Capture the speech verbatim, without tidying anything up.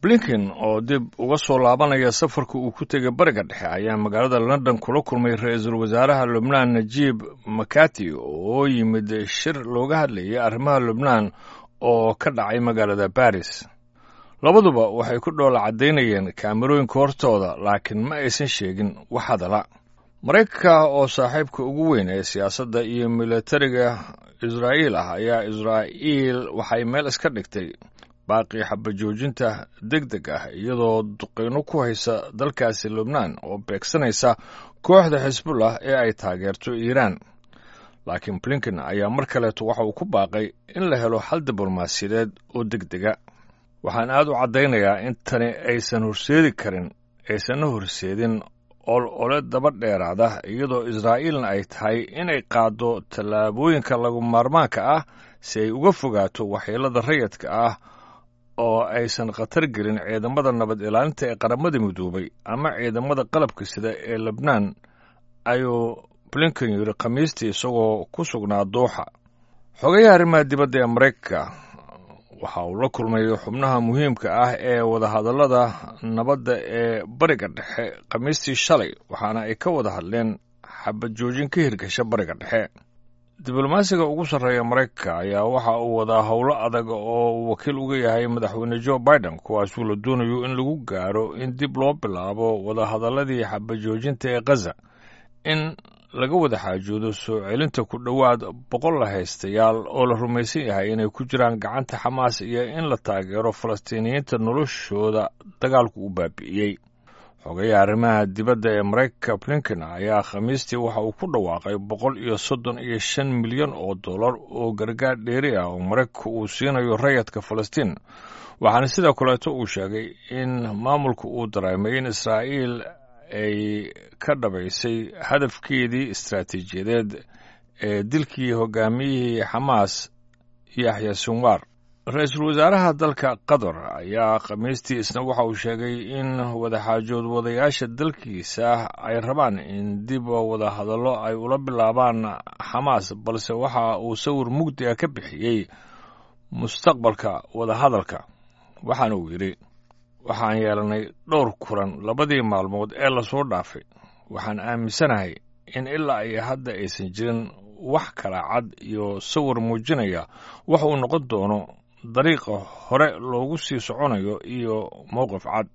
blinken oo dib uga soo laabanaya safarka uu ku tegay bariga dhexe ayaa magaalada london kula kulmay ra-iisul wasaaraha lubnaan najiib makati oo yimid shir looga hadlayay arrimaha lubnaan oo ka dhacay magaalada baris labaduba waxay ku dhoola caddaynayeen kaamirooyinka hortooda laakiin ma aysan sheegin wax hadala maraykanka oo saaxiibka ugu weyn ee siyaasadda iyo militariga israa'iil ah ayaa israa'iil waxay meel iska dhigtay baaqii xabajoojinta deg deg ah iyadoo duqeyno ku haysa dalkaasi lubnaan oo beegsanaysa kooxda xisbullah ee ay taageerto iiraan laakiin blinken ayaa mar kaleeto waxa uu ku baaqay in la helo xal diblomaasiyadeed oo deg dega waxaan aad u caddaynayaa in tani aysan horseedi karin aysanna horseedin ol ole daba dheeraada iyadoo israa'iilna ay tahay inay qaaddo tallaabooyinka lagu maarmaanka ah si ay uga fogaato waxyeellada rayadka ah oo aysan khatar gelin ciidamada nabad ilaalinta ee qaramada midoobay ama ciidamada qalabka sida ee lebnaan ayuu blinken yidhi khamiistii isagoo ku sugnaa dooxa xogayaha arrimaha dibadda ee maraykanka waxa uu la kulmay xubnaha muhiimka ah ee wadahadallada nabadda ee bariga dhexe khamiistii shalay waxaana ay ka wada hadleen xabad joojin ka hirgasha bariga dhexe diblomaasiga ugu sarreeya maraykanka ayaa waxa uu wadaa howlo adag oo uu wakiil uga yahay madaxweyne joe biden kuwaasuu la doonayo in lagu gaaro in dib loo bilaabo wadahadalladii xabad joojinta ee khaza in laga wada xaajoodo soo celinta ku dhowaad boqol la haystayaal oo la rumaysan yahay inay ku jiraan gacanta xamaas iyo in la taageero falastiiniyiinta noloshooda dagaalku u baabi'iyey xogayaha arrimaha dibadda ee maraykanka blinken ayaa khamiistii waxa uu ku dhawaaqay boqol iyo soddon iyo shan milyan oo dollar oo gargaar dheeri ah oo maraykanka uu siinayo rayadka falastiin waxaana sidoo kaleeto uu sheegay in maamulka uu dareemay in israa'iil ay ka dhabaysay hadafkeedii istaraatiijiyadeed ee dilkii hogaamiyihii xamaas yaxya sinwaar ra-iisul wasaaraha dalka qatar ayaa khamiistii isna waxa uu sheegay in wadaxaajood wadayaasha dalkiisa ay rabaan in dib wada hadallo ay ula bilaabaan xamaas balse waxa uu sawir mugdi ah ka bixiyey mustaqbalka wadahadalka waxaana uu yidhi waxaan yeelanay dhowr kulan labadii maalmood ee lasoo dhaafay waxaan aaminsanahay in ilaa iyo hadda aysan jirin wax kala cad iyo sawir muujinaya wax uu noqon doono dariiqa hore loogu sii soconayo iyo mowqif cad